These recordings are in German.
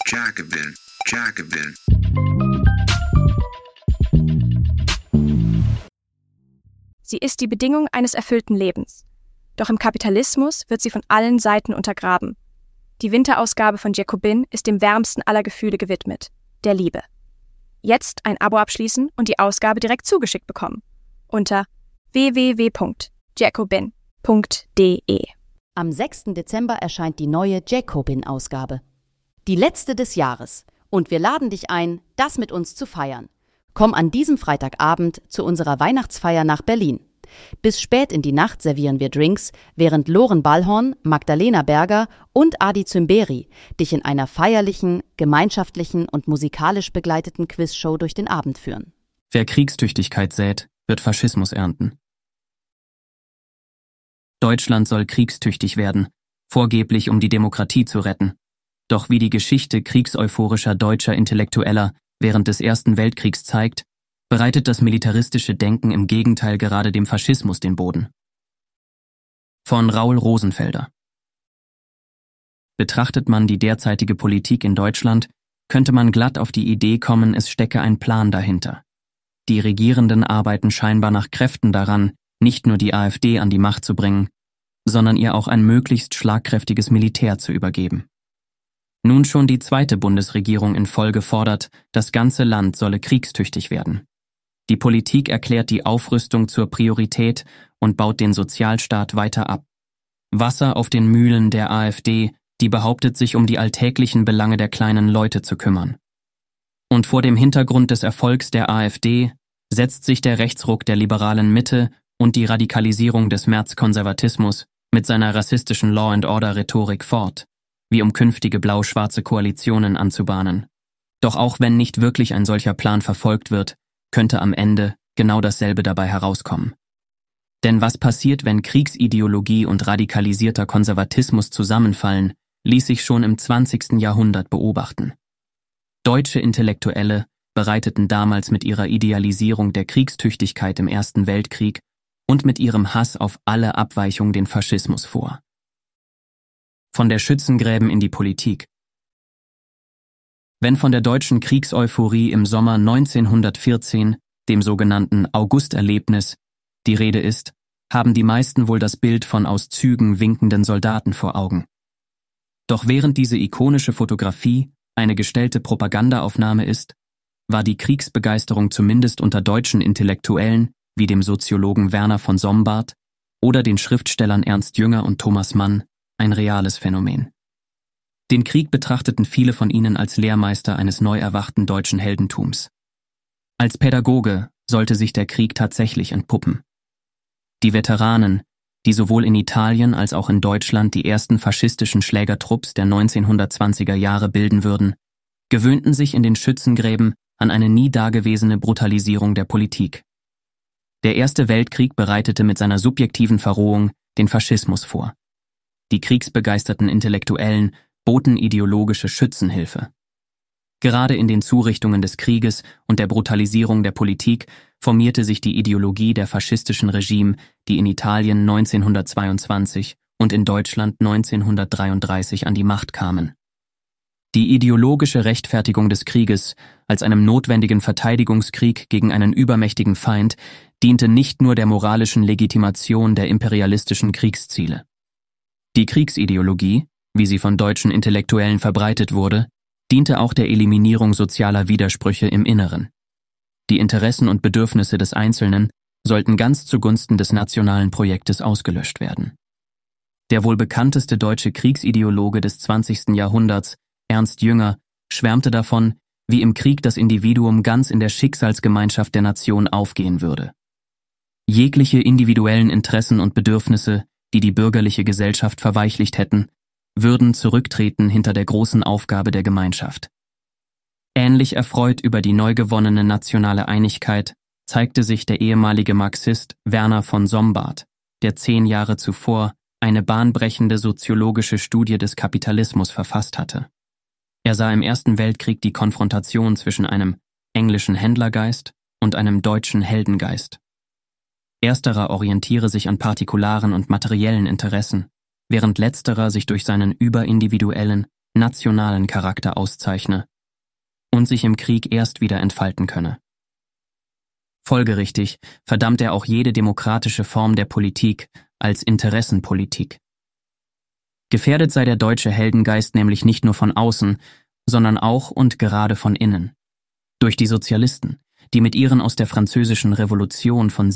Jacobin, Jacobin. Sie ist die Bedingung eines erfüllten Lebens. Doch im Kapitalismus wird sie von allen Seiten untergraben. Die Winterausgabe von Jacobin ist dem wärmsten aller Gefühle gewidmet, der Liebe. Jetzt ein Abo abschließen und die Ausgabe direkt zugeschickt bekommen. Unter www.jacobin.de. Am 6. Dezember erscheint die neue Jacobin-Ausgabe. Die letzte des Jahres. Und wir laden dich ein, das mit uns zu feiern. Komm an diesem Freitagabend zu unserer Weihnachtsfeier nach Berlin. Bis spät in die Nacht servieren wir Drinks, während Loren Ballhorn, Magdalena Berger und Adi Zymberi dich in einer feierlichen, gemeinschaftlichen und musikalisch begleiteten Quizshow durch den Abend führen. Wer Kriegstüchtigkeit sät, wird Faschismus ernten. Deutschland soll kriegstüchtig werden, vorgeblich um die Demokratie zu retten. Doch wie die Geschichte kriegseuphorischer deutscher Intellektueller während des Ersten Weltkriegs zeigt, bereitet das militaristische Denken im Gegenteil gerade dem Faschismus den Boden. Von Raul Rosenfelder. Betrachtet man die derzeitige Politik in Deutschland, könnte man glatt auf die Idee kommen, es stecke ein Plan dahinter. Die Regierenden arbeiten scheinbar nach Kräften daran, nicht nur die AfD an die Macht zu bringen, sondern ihr auch ein möglichst schlagkräftiges Militär zu übergeben. Nun schon die zweite Bundesregierung in Folge fordert, das ganze Land solle kriegstüchtig werden. Die Politik erklärt die Aufrüstung zur Priorität und baut den Sozialstaat weiter ab. Wasser auf den Mühlen der AfD, die behauptet, sich um die alltäglichen Belange der kleinen Leute zu kümmern. Und vor dem Hintergrund des Erfolgs der AfD setzt sich der Rechtsruck der liberalen Mitte und die Radikalisierung des Märzkonservatismus mit seiner rassistischen Law-and-Order-Rhetorik fort, wie um künftige blau-schwarze Koalitionen anzubahnen. Doch auch wenn nicht wirklich ein solcher Plan verfolgt wird, könnte am Ende genau dasselbe dabei herauskommen. Denn was passiert, wenn Kriegsideologie und radikalisierter Konservatismus zusammenfallen, ließ sich schon im 20. Jahrhundert beobachten. Deutsche Intellektuelle bereiteten damals mit ihrer Idealisierung der Kriegstüchtigkeit im Ersten Weltkrieg und mit ihrem Hass auf alle Abweichungen den Faschismus vor. Von der Schützengräben in die Politik. Wenn von der deutschen Kriegseuphorie im Sommer 1914, dem sogenannten Augusterlebnis, die Rede ist, haben die meisten wohl das Bild von aus Zügen winkenden Soldaten vor Augen. Doch während diese ikonische Fotografie eine gestellte Propagandaaufnahme ist, war die Kriegsbegeisterung zumindest unter deutschen Intellektuellen wie dem Soziologen Werner von Sombart oder den Schriftstellern Ernst Jünger und Thomas Mann ein reales Phänomen. Den Krieg betrachteten viele von ihnen als Lehrmeister eines neu erwachten deutschen Heldentums. Als Pädagoge sollte sich der Krieg tatsächlich entpuppen. Die Veteranen, die sowohl in Italien als auch in Deutschland die ersten faschistischen Schlägertrupps der 1920er Jahre bilden würden, gewöhnten sich in den Schützengräben an eine nie dagewesene Brutalisierung der Politik. Der Erste Weltkrieg bereitete mit seiner subjektiven Verrohung den Faschismus vor. Die kriegsbegeisterten Intellektuellen boten ideologische Schützenhilfe. Gerade in den Zurichtungen des Krieges und der Brutalisierung der Politik formierte sich die Ideologie der faschistischen Regime, die in Italien 1922 und in Deutschland 1933 an die Macht kamen. Die ideologische Rechtfertigung des Krieges als einem notwendigen Verteidigungskrieg gegen einen übermächtigen Feind diente nicht nur der moralischen Legitimation der imperialistischen Kriegsziele. Die Kriegsideologie, wie sie von deutschen Intellektuellen verbreitet wurde, diente auch der Eliminierung sozialer Widersprüche im Inneren. Die Interessen und Bedürfnisse des Einzelnen sollten ganz zugunsten des nationalen Projektes ausgelöscht werden. Der wohl bekannteste deutsche Kriegsideologe des 20. Jahrhunderts, Ernst Jünger, schwärmte davon, wie im Krieg das Individuum ganz in der Schicksalsgemeinschaft der Nation aufgehen würde. Jegliche individuellen Interessen und Bedürfnisse, die die bürgerliche Gesellschaft verweichlicht hätten, würden zurücktreten hinter der großen Aufgabe der Gemeinschaft. Ähnlich erfreut über die neu gewonnene nationale Einigkeit zeigte sich der ehemalige Marxist Werner von Sombart, der 10 Jahre zuvor eine bahnbrechende soziologische Studie des Kapitalismus verfasst hatte. Er sah im Ersten Weltkrieg die Konfrontation zwischen einem englischen Händlergeist und einem deutschen Heldengeist. Ersterer orientiere sich an partikularen und materiellen Interessen, während letzterer sich durch seinen überindividuellen, nationalen Charakter auszeichne und sich im Krieg erst wieder entfalten könne. Folgerichtig verdammt er auch jede demokratische Form der Politik als Interessenpolitik. Gefährdet sei der deutsche Heldengeist nämlich nicht nur von außen, sondern auch und gerade von innen. Durch die Sozialisten, die mit ihren aus der französischen Revolution von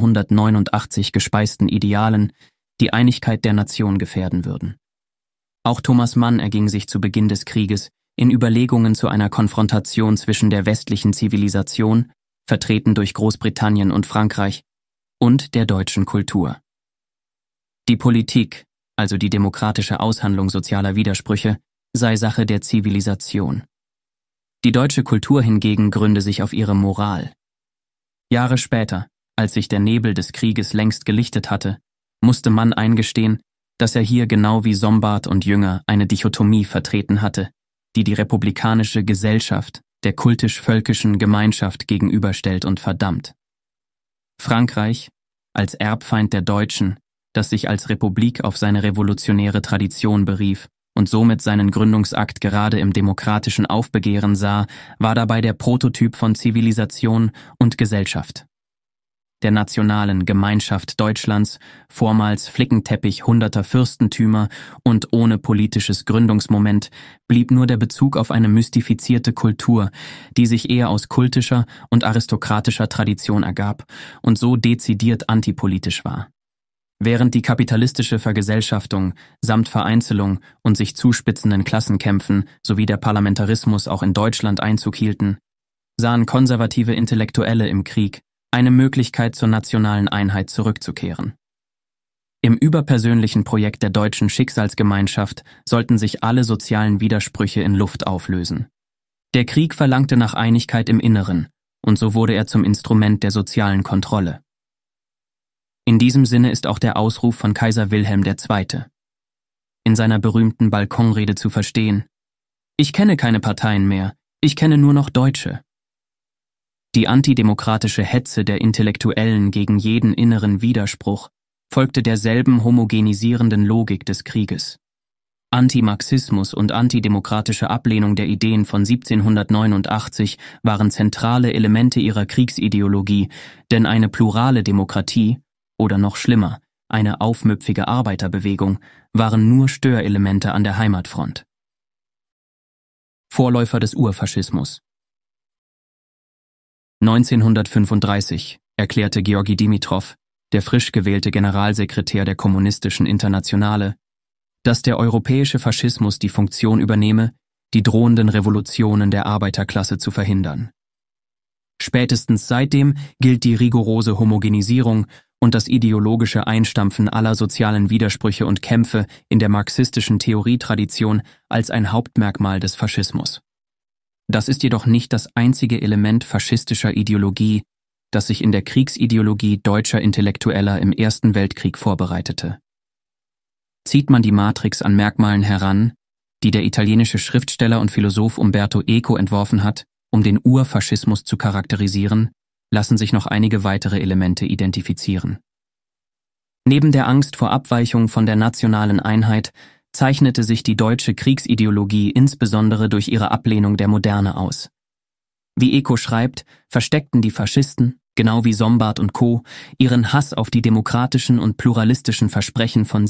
1789 gespeisten Idealen die Einigkeit der Nation gefährden würden. Auch Thomas Mann erging sich zu Beginn des Krieges in Überlegungen zu einer Konfrontation zwischen der westlichen Zivilisation, vertreten durch Großbritannien und Frankreich, und der deutschen Kultur. Die Politik, also die demokratische Aushandlung sozialer Widersprüche, sei Sache der Zivilisation. Die deutsche Kultur hingegen gründe sich auf ihre Moral. Jahre später, als sich der Nebel des Krieges längst gelichtet hatte, musste Mann eingestehen, dass er hier genau wie Sombart und Jünger eine Dichotomie vertreten hatte, die die republikanische Gesellschaft der kultisch-völkischen Gemeinschaft gegenüberstellt und verdammt. Frankreich, als Erbfeind der Deutschen, das sich als Republik auf seine revolutionäre Tradition berief und somit seinen Gründungsakt gerade im demokratischen Aufbegehren sah, war dabei der Prototyp von Zivilisation und Gesellschaft. Der nationalen Gemeinschaft Deutschlands, vormals Flickenteppich hunderter Fürstentümer und ohne politisches Gründungsmoment, blieb nur der Bezug auf eine mystifizierte Kultur, die sich eher aus kultischer und aristokratischer Tradition ergab und so dezidiert antipolitisch war. Während die kapitalistische Vergesellschaftung samt Vereinzelung und sich zuspitzenden Klassenkämpfen sowie der Parlamentarismus auch in Deutschland Einzug hielten, sahen konservative Intellektuelle im Krieg eine Möglichkeit zur nationalen Einheit zurückzukehren. Im überpersönlichen Projekt der deutschen Schicksalsgemeinschaft sollten sich alle sozialen Widersprüche in Luft auflösen. Der Krieg verlangte nach Einigkeit im Inneren, und so wurde er zum Instrument der sozialen Kontrolle. In diesem Sinne ist auch der Ausruf von Kaiser Wilhelm II. In seiner berühmten Balkonrede zu verstehen: Ich kenne keine Parteien mehr, ich kenne nur noch Deutsche. Die antidemokratische Hetze der Intellektuellen gegen jeden inneren Widerspruch folgte derselben homogenisierenden Logik des Krieges. Antimarxismus und antidemokratische Ablehnung der Ideen von 1789 waren zentrale Elemente ihrer Kriegsideologie, denn eine plurale Demokratie, oder noch schlimmer, eine aufmüpfige Arbeiterbewegung, waren nur Störelemente an der Heimatfront. Vorläufer des Urfaschismus. 1935 erklärte Georgi Dimitrow, der frisch gewählte Generalsekretär der Kommunistischen Internationale, dass der europäische Faschismus die Funktion übernehme, die drohenden Revolutionen der Arbeiterklasse zu verhindern. Spätestens seitdem gilt die rigorose Homogenisierung und das ideologische Einstampfen aller sozialen Widersprüche und Kämpfe in der marxistischen Theorietradition als ein Hauptmerkmal des Faschismus. Das ist jedoch nicht das einzige Element faschistischer Ideologie, das sich in der Kriegsideologie deutscher Intellektueller im Ersten Weltkrieg vorbereitete. Zieht man die Matrix an Merkmalen heran, die der italienische Schriftsteller und Philosoph Umberto Eco entworfen hat, um den Urfaschismus zu charakterisieren, lassen sich noch einige weitere Elemente identifizieren. Neben der Angst vor Abweichung von der nationalen Einheit zeichnete sich die deutsche Kriegsideologie insbesondere durch ihre Ablehnung der Moderne aus. Wie Eco schreibt, versteckten die Faschisten, genau wie Sombart und Co., ihren Hass auf die demokratischen und pluralistischen Versprechen von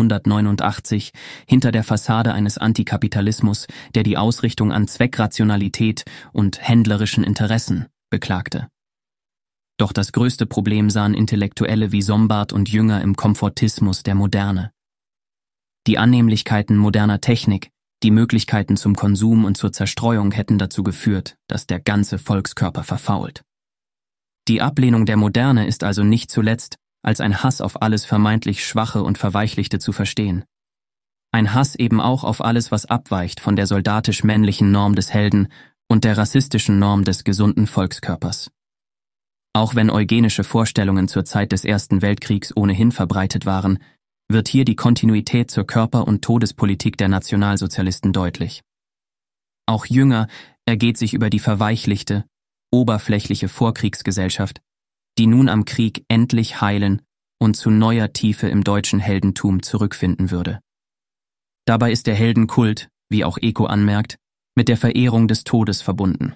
1789 hinter der Fassade eines Antikapitalismus, der die Ausrichtung an Zweckrationalität und händlerischen Interessen beklagte. Doch das größte Problem sahen Intellektuelle wie Sombart und Jünger im Komfortismus der Moderne. Die Annehmlichkeiten moderner Technik, die Möglichkeiten zum Konsum und zur Zerstreuung hätten dazu geführt, dass der ganze Volkskörper verfault. Die Ablehnung der Moderne ist also nicht zuletzt als ein Hass auf alles vermeintlich Schwache und Verweichlichte zu verstehen. Ein Hass eben auch auf alles, was abweicht von der soldatisch-männlichen Norm des Helden und der rassistischen Norm des gesunden Volkskörpers. Auch wenn eugenische Vorstellungen zur Zeit des Ersten Weltkriegs ohnehin verbreitet waren, wird hier die Kontinuität zur Körper- und Todespolitik der Nationalsozialisten deutlich. Auch Jünger ergeht sich über die verweichlichte, oberflächliche Vorkriegsgesellschaft, die nun am Krieg endlich heilen und zu neuer Tiefe im deutschen Heldentum zurückfinden würde. Dabei ist der Heldenkult, wie auch Eco anmerkt, mit der Verehrung des Todes verbunden.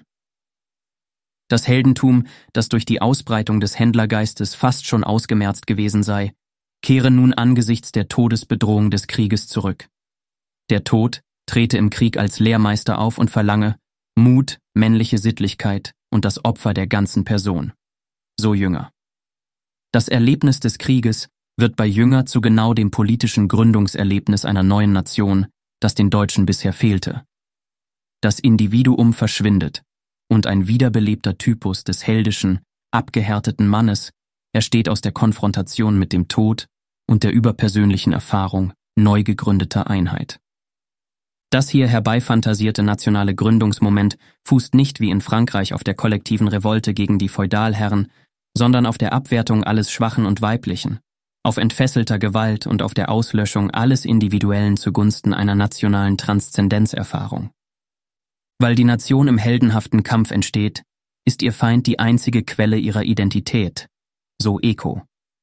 Das Heldentum, das durch die Ausbreitung des Händlergeistes fast schon ausgemerzt gewesen sei, kehre nun angesichts der Todesbedrohung des Krieges zurück. Der Tod trete im Krieg als Lehrmeister auf und verlange Mut, männliche Sittlichkeit und das Opfer der ganzen Person. So Jünger. Das Erlebnis des Krieges wird bei Jünger zu genau dem politischen Gründungserlebnis einer neuen Nation, das den Deutschen bisher fehlte. Das Individuum verschwindet und ein wiederbelebter Typus des heldischen, abgehärteten Mannes entsteht aus der Konfrontation mit dem Tod und der überpersönlichen Erfahrung neu gegründeter Einheit. Das hier herbeifantasierte nationale Gründungsmoment fußt nicht wie in Frankreich auf der kollektiven Revolte gegen die Feudalherren, sondern auf der Abwertung alles Schwachen und Weiblichen, auf entfesselter Gewalt und auf der Auslöschung alles Individuellen zugunsten einer nationalen Transzendenzerfahrung. Weil die Nation im heldenhaften Kampf entsteht, ist ihr Feind die einzige Quelle ihrer Identität, so Eco.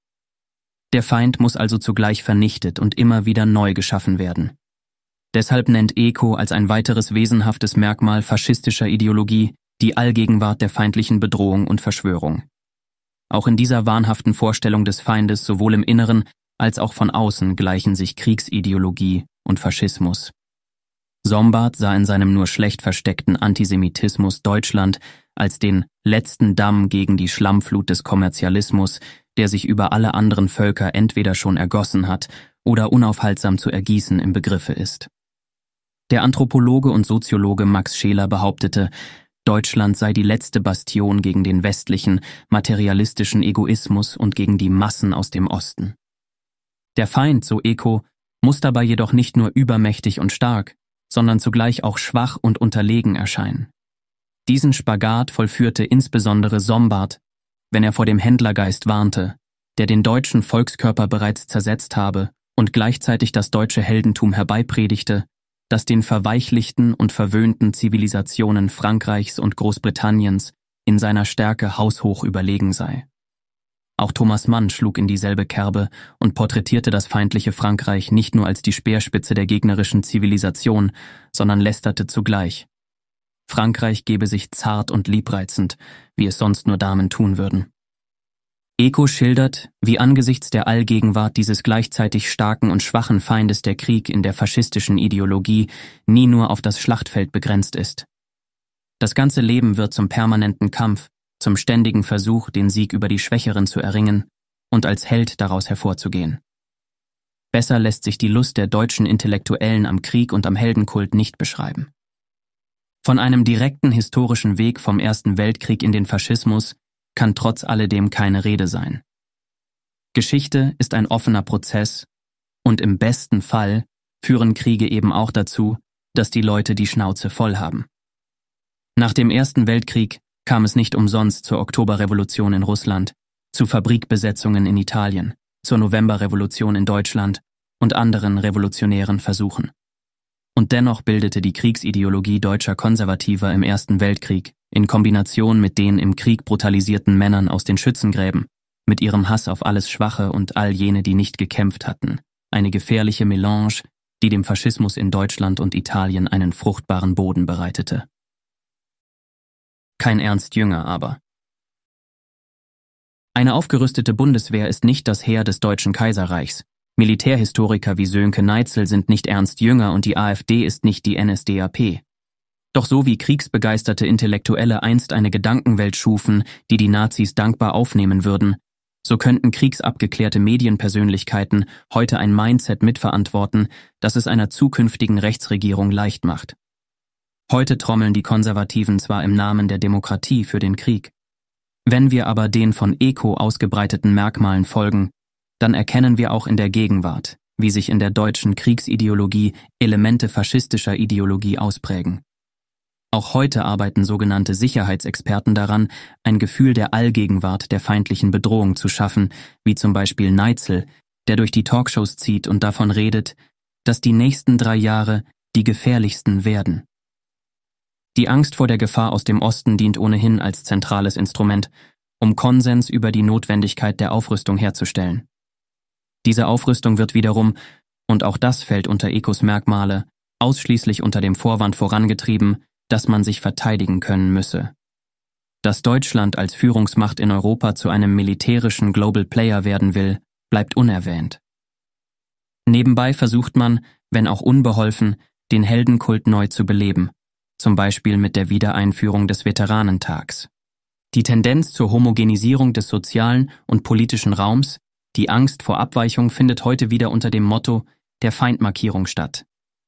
Der Feind muss also zugleich vernichtet und immer wieder neu geschaffen werden. Deshalb nennt Eco als ein weiteres wesenhaftes Merkmal faschistischer Ideologie die Allgegenwart der feindlichen Bedrohung und Verschwörung. Auch in dieser wahnhaften Vorstellung des Feindes sowohl im Inneren als auch von außen gleichen sich Kriegsideologie und Faschismus. Sombart sah in seinem nur schlecht versteckten Antisemitismus Deutschland als den letzten Damm gegen die Schlammflut des Kommerzialismus, der sich über alle anderen Völker entweder schon ergossen hat oder unaufhaltsam zu ergießen im Begriffe ist. Der Anthropologe und Soziologe Max Scheler behauptete, Deutschland sei die letzte Bastion gegen den westlichen, materialistischen Egoismus und gegen die Massen aus dem Osten. Der Feind, so Eco, muss dabei jedoch nicht nur übermächtig und stark, sondern zugleich auch schwach und unterlegen erscheinen. Diesen Spagat vollführte insbesondere Sombart, wenn er vor dem Händlergeist warnte, der den deutschen Volkskörper bereits zersetzt habe und gleichzeitig das deutsche Heldentum herbeipredigte, das den verweichlichten und verwöhnten Zivilisationen Frankreichs und Großbritanniens in seiner Stärke haushoch überlegen sei. Auch Thomas Mann schlug in dieselbe Kerbe und porträtierte das feindliche Frankreich nicht nur als die Speerspitze der gegnerischen Zivilisation, sondern lästerte zugleich. Frankreich gebe sich zart und liebreizend, wie es sonst nur Damen tun würden. Eco schildert, wie angesichts der Allgegenwart dieses gleichzeitig starken und schwachen Feindes der Krieg in der faschistischen Ideologie nie nur auf das Schlachtfeld begrenzt ist. Das ganze Leben wird zum permanenten Kampf, zum ständigen Versuch, den Sieg über die Schwächeren zu erringen und als Held daraus hervorzugehen. Besser lässt sich die Lust der deutschen Intellektuellen am Krieg und am Heldenkult nicht beschreiben. Von einem direkten historischen Weg vom Ersten Weltkrieg in den Faschismus kann trotz alledem keine Rede sein. Geschichte ist ein offener Prozess und im besten Fall führen Kriege eben auch dazu, dass die Leute die Schnauze voll haben. Nach dem Ersten Weltkrieg kam es nicht umsonst zur Oktoberrevolution in Russland, zu Fabrikbesetzungen in Italien, zur Novemberrevolution in Deutschland und anderen revolutionären Versuchen. Und dennoch bildete die Kriegsideologie deutscher Konservativer im Ersten Weltkrieg in Kombination mit den im Krieg brutalisierten Männern aus den Schützengräben, mit ihrem Hass auf alles Schwache und all jene, die nicht gekämpft hatten, eine gefährliche Melange, die dem Faschismus in Deutschland und Italien einen fruchtbaren Boden bereitete. Kein Ernst Jünger aber. Eine aufgerüstete Bundeswehr ist nicht das Heer des Deutschen Kaiserreichs. Militärhistoriker wie Sönke Neitzel sind nicht Ernst Jünger und die AfD ist nicht die NSDAP. Doch so wie kriegsbegeisterte Intellektuelle einst eine Gedankenwelt schufen, die die Nazis dankbar aufnehmen würden, so könnten kriegsabgeklärte Medienpersönlichkeiten heute ein Mindset mitverantworten, das es einer zukünftigen Rechtsregierung leicht macht. Heute trommeln die Konservativen zwar im Namen der Demokratie für den Krieg. Wenn wir aber den von Eco ausgebreiteten Merkmalen folgen, dann erkennen wir auch in der Gegenwart, wie sich in der deutschen Kriegsideologie Elemente faschistischer Ideologie ausprägen. Auch heute arbeiten sogenannte Sicherheitsexperten daran, ein Gefühl der Allgegenwart der feindlichen Bedrohung zu schaffen, wie zum Beispiel Neitzel, der durch die Talkshows zieht und davon redet, dass die nächsten 3 Jahre die gefährlichsten werden. Die Angst vor der Gefahr aus dem Osten dient ohnehin als zentrales Instrument, um Konsens über die Notwendigkeit der Aufrüstung herzustellen. Diese Aufrüstung wird wiederum, und auch das fällt unter Ecos Merkmale, ausschließlich unter dem Vorwand vorangetrieben, dass man sich verteidigen können müsse. Dass Deutschland als Führungsmacht in Europa zu einem militärischen Global Player werden will, bleibt unerwähnt. Nebenbei versucht man, wenn auch unbeholfen, den Heldenkult neu zu beleben, zum Beispiel mit der Wiedereinführung des Veteranentags. Die Tendenz zur Homogenisierung des sozialen und politischen Raums, die Angst vor Abweichung findet heute wieder unter dem Motto der Feindmarkierung statt.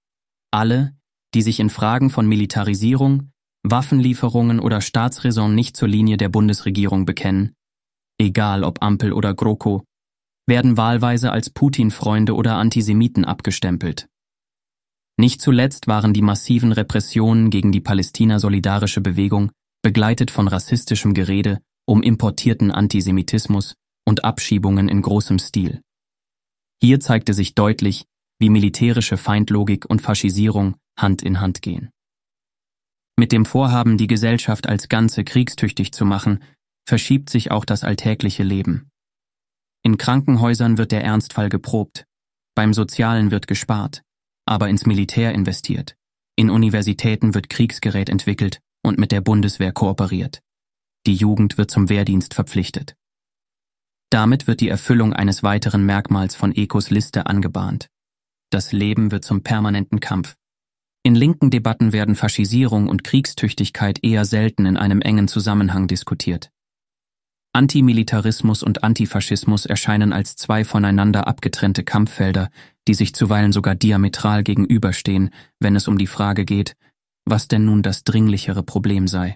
Alle, die sich in Fragen von Militarisierung, Waffenlieferungen oder Staatsräson nicht zur Linie der Bundesregierung bekennen, egal ob Ampel oder GroKo, werden wahlweise als Putin-Freunde oder Antisemiten abgestempelt. Nicht zuletzt waren die massiven Repressionen gegen die Palästina-solidarische Bewegung begleitet von rassistischem Gerede um importierten Antisemitismus und Abschiebungen in großem Stil. Hier zeigte sich deutlich, wie militärische Feindlogik und Faschisierung Hand in Hand gehen. Mit dem Vorhaben, die Gesellschaft als Ganze kriegstüchtig zu machen, verschiebt sich auch das alltägliche Leben. In Krankenhäusern wird der Ernstfall geprobt, beim Sozialen wird gespart, aber ins Militär investiert, in Universitäten wird Kriegsgerät entwickelt und mit der Bundeswehr kooperiert. Die Jugend wird zum Wehrdienst verpflichtet. Damit wird die Erfüllung eines weiteren Merkmals von Ecos Liste angebahnt. Das Leben wird zum permanenten Kampf. In linken Debatten werden Faschisierung und Kriegstüchtigkeit eher selten in einem engen Zusammenhang diskutiert. Antimilitarismus und Antifaschismus erscheinen als zwei voneinander abgetrennte Kampffelder, die sich zuweilen sogar diametral gegenüberstehen, wenn es um die Frage geht, was denn nun das dringlichere Problem sei.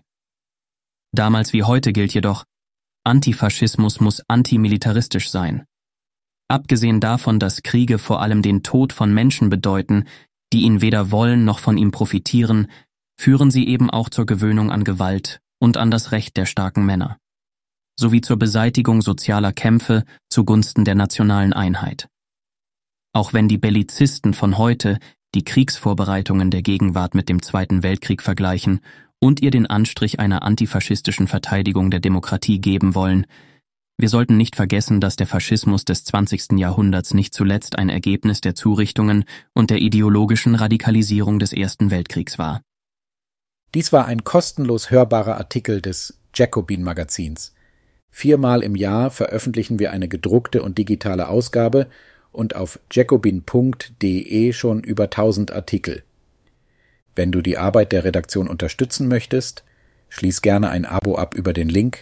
Damals wie heute gilt jedoch, Antifaschismus muss antimilitaristisch sein. Abgesehen davon, dass Kriege vor allem den Tod von Menschen bedeuten, die ihn weder wollen noch von ihm profitieren, führen sie eben auch zur Gewöhnung an Gewalt und an das Recht der starken Männer, sowie zur Beseitigung sozialer Kämpfe zugunsten der nationalen Einheit. Auch wenn die Bellizisten von heute die Kriegsvorbereitungen der Gegenwart mit dem Zweiten Weltkrieg vergleichen und ihr den Anstrich einer antifaschistischen Verteidigung der Demokratie geben wollen, wir sollten nicht vergessen, dass der Faschismus des 20. Jahrhunderts nicht zuletzt ein Ergebnis der Zurichtungen und der ideologischen Radikalisierung des Ersten Weltkriegs war. Dies war ein kostenlos hörbarer Artikel des Jacobin-Magazins. 4-mal im Jahr veröffentlichen wir eine gedruckte und digitale Ausgabe und auf jacobin.de schon über 1000 Artikel. Wenn du die Arbeit der Redaktion unterstützen möchtest, schließ gerne ein Abo ab über den Link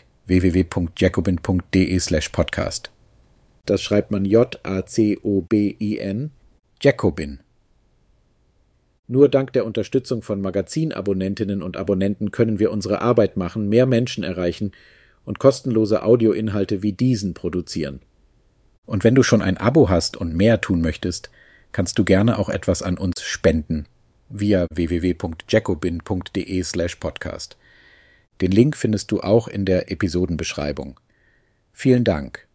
www.jacobin.de/podcast. Das schreibt man Jacobin, Jacobin. Nur dank der Unterstützung von Magazinabonnentinnen und Abonnenten können wir unsere Arbeit machen, mehr Menschen erreichen und kostenlose Audioinhalte wie diesen produzieren. Und wenn du schon ein Abo hast und mehr tun möchtest, kannst du gerne auch etwas an uns spenden via www.jacobin.de/podcast. Den Link findest du auch in der Episodenbeschreibung. Vielen Dank.